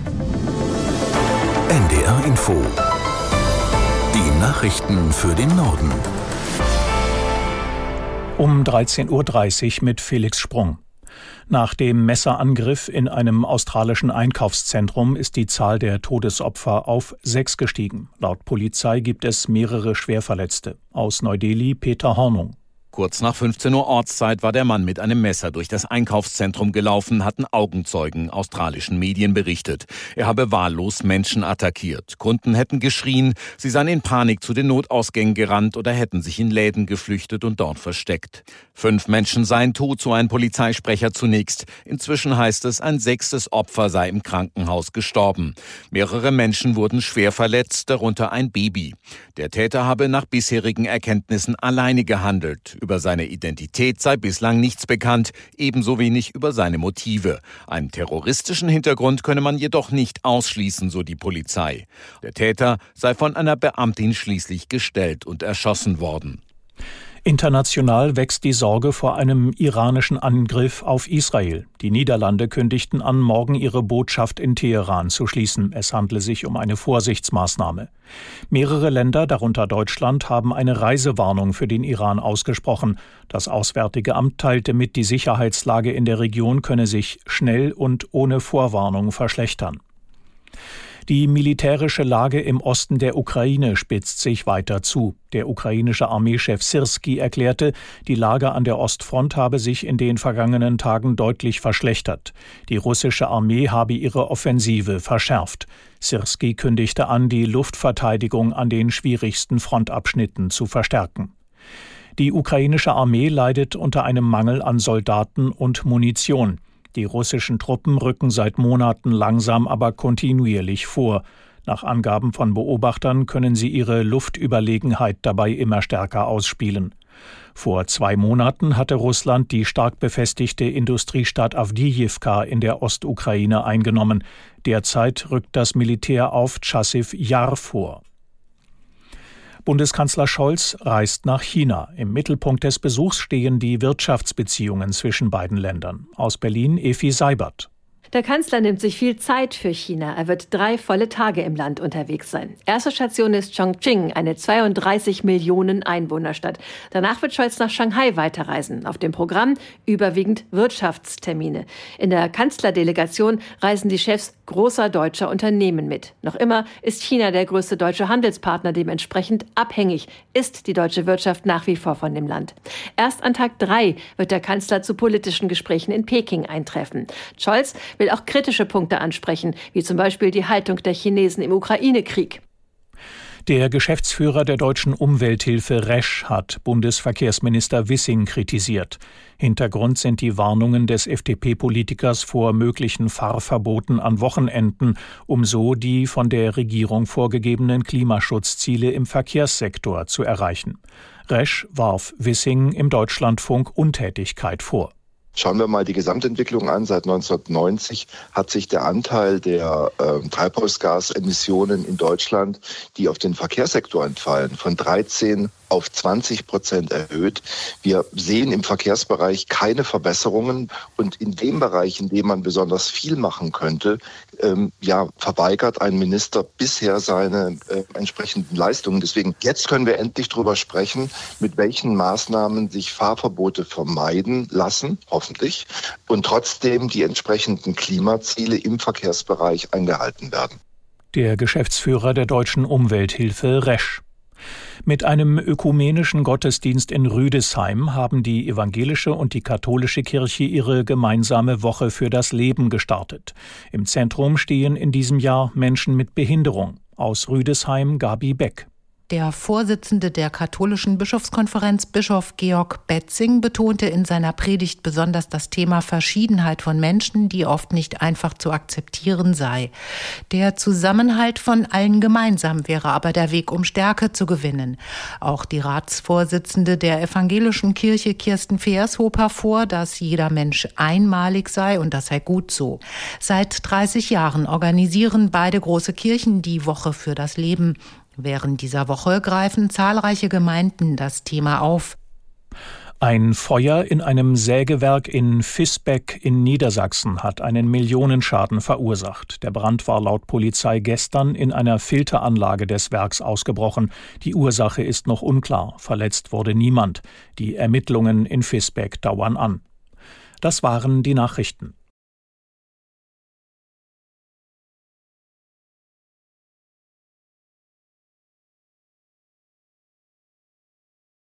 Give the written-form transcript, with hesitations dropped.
NDR Info. Die Nachrichten für den Norden. Um 13.30 Uhr mit Felix Sprung. Nach dem Messerangriff in einem australischen Einkaufszentrum ist die Zahl der Todesopfer auf 6 gestiegen. Laut Polizei gibt es mehrere Schwerverletzte. Aus Neu-Delhi Peter Hornung. Kurz nach 15 Uhr Ortszeit war der Mann mit einem Messer durch das Einkaufszentrum gelaufen, hatten Augenzeugen australischen Medien berichtet. Er habe wahllos Menschen attackiert. Kunden hätten geschrien, sie seien in Panik zu den Notausgängen gerannt oder hätten sich in Läden geflüchtet und dort versteckt. 5 Menschen seien tot, so ein Polizeisprecher zunächst. Inzwischen heißt es, ein 6. Opfer sei im Krankenhaus gestorben. Mehrere Menschen wurden schwer verletzt, darunter ein Baby. Der Täter habe nach bisherigen Erkenntnissen alleine gehandelt. Über seine Identität sei bislang nichts bekannt, ebenso wenig über seine Motive. Einen terroristischen Hintergrund könne man jedoch nicht ausschließen, so die Polizei. Der Täter sei von einer Beamtin schließlich gestellt und erschossen worden. International wächst die Sorge vor einem iranischen Angriff auf Israel. Die Niederlande kündigten an, morgen ihre Botschaft in Teheran zu schließen. Es handle sich um eine Vorsichtsmaßnahme. Mehrere Länder, darunter Deutschland, haben eine Reisewarnung für den Iran ausgesprochen. Das Auswärtige Amt teilte mit, die Sicherheitslage in der Region könne sich schnell und ohne Vorwarnung verschlechtern. Die militärische Lage im Osten der Ukraine spitzt sich weiter zu. Der ukrainische Armeechef Syrskij erklärte, die Lage an der Ostfront habe sich in den vergangenen Tagen deutlich verschlechtert. Die russische Armee habe ihre Offensive verschärft. Syrskij kündigte an, die Luftverteidigung an den schwierigsten Frontabschnitten zu verstärken. Die ukrainische Armee leidet unter einem Mangel an Soldaten und Munition. Die russischen Truppen rücken seit Monaten langsam, aber kontinuierlich vor. Nach Angaben von Beobachtern können sie ihre Luftüberlegenheit dabei immer stärker ausspielen. Vor 2 Monaten hatte Russland die stark befestigte Industriestadt Awdijivka in der Ostukraine eingenommen. Derzeit rückt das Militär auf Chassiv Jar vor. Bundeskanzler Scholz reist nach China. Im Mittelpunkt des Besuchs stehen die Wirtschaftsbeziehungen zwischen beiden Ländern. Aus Berlin Efi Seibert. Der Kanzler nimmt sich viel Zeit für China. Er wird 3 volle Tage im Land unterwegs sein. Erste Station ist Chongqing, eine 32 Millionen Einwohnerstadt. Danach wird Scholz nach Shanghai weiterreisen. Auf dem Programm überwiegend Wirtschaftstermine. In der Kanzlerdelegation reisen die Chefs großer deutscher Unternehmen mit. Noch immer ist China der größte deutsche Handelspartner. Dementsprechend abhängig ist die deutsche Wirtschaft nach wie vor von dem Land. Erst an Tag 3 wird der Kanzler zu politischen Gesprächen in Peking eintreffen. Scholz will auch kritische Punkte ansprechen, wie zum Beispiel die Haltung der Chinesen im Ukraine-Krieg. Der Geschäftsführer der deutschen Umwelthilfe Resch hat Bundesverkehrsminister Wissing kritisiert. Hintergrund sind die Warnungen des FDP-Politikers vor möglichen Fahrverboten an Wochenenden, um so die von der Regierung vorgegebenen Klimaschutzziele im Verkehrssektor zu erreichen. Resch warf Wissing im Deutschlandfunk Untätigkeit vor. Schauen wir mal die Gesamtentwicklung an. Seit 1990 hat sich der Anteil der Treibhausgasemissionen in Deutschland, die auf den Verkehrssektor entfallen, von 13 auf 20% erhöht. Wir sehen im Verkehrsbereich keine Verbesserungen. Und in dem Bereich, in dem man besonders viel machen könnte, verweigert ein Minister bisher seine entsprechenden Leistungen. Deswegen, jetzt können wir endlich darüber sprechen, mit welchen Maßnahmen sich Fahrverbote vermeiden lassen, hoffentlich, und trotzdem die entsprechenden Klimaziele im Verkehrsbereich eingehalten werden. Der Geschäftsführer der deutschen Umwelthilfe Resch. Mit einem ökumenischen Gottesdienst in Rüdesheim haben die evangelische und die katholische Kirche ihre gemeinsame Woche für das Leben gestartet. Im Zentrum stehen in diesem Jahr Menschen mit Behinderung. Aus Rüdesheim Gabi Beck. Der Vorsitzende der katholischen Bischofskonferenz, Bischof Georg Betzing, betonte in seiner Predigt besonders das Thema Verschiedenheit von Menschen, die oft nicht einfach zu akzeptieren sei. Der Zusammenhalt von allen gemeinsam wäre aber der Weg, um Stärke zu gewinnen. Auch die Ratsvorsitzende der evangelischen Kirche, Kirsten Feers, hob hervor, dass jeder Mensch einmalig sei und das sei gut so. Seit 30 Jahren organisieren beide große Kirchen die Woche für das Leben. Während dieser Woche greifen zahlreiche Gemeinden das Thema auf. Ein Feuer in einem Sägewerk in Visbeck in Niedersachsen hat einen Millionenschaden verursacht. Der Brand war laut Polizei gestern in einer Filteranlage des Werks ausgebrochen. Die Ursache ist noch unklar. Verletzt wurde niemand. Die Ermittlungen in Visbeck dauern an. Das waren die Nachrichten.